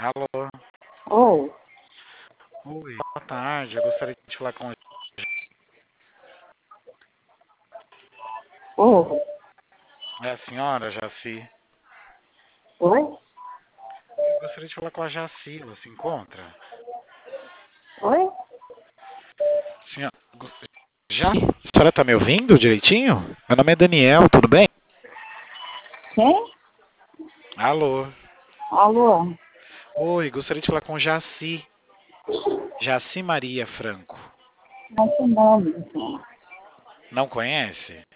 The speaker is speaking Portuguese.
Alô. Oi, Oi, boa tarde. Eu gostaria de falar com oi, a senhora Jaci. oi, Eu gostaria de falar com a Jaci. Ela se encontra? oi, Senhora, já? A senhora tá me ouvindo direitinho? Meu nome é Daniel, tudo bem? quem? Alô. Alô, Oi, gostaria de falar com Jaci. Jaci Maria Franco. não tem nome, senhor. Não conhece?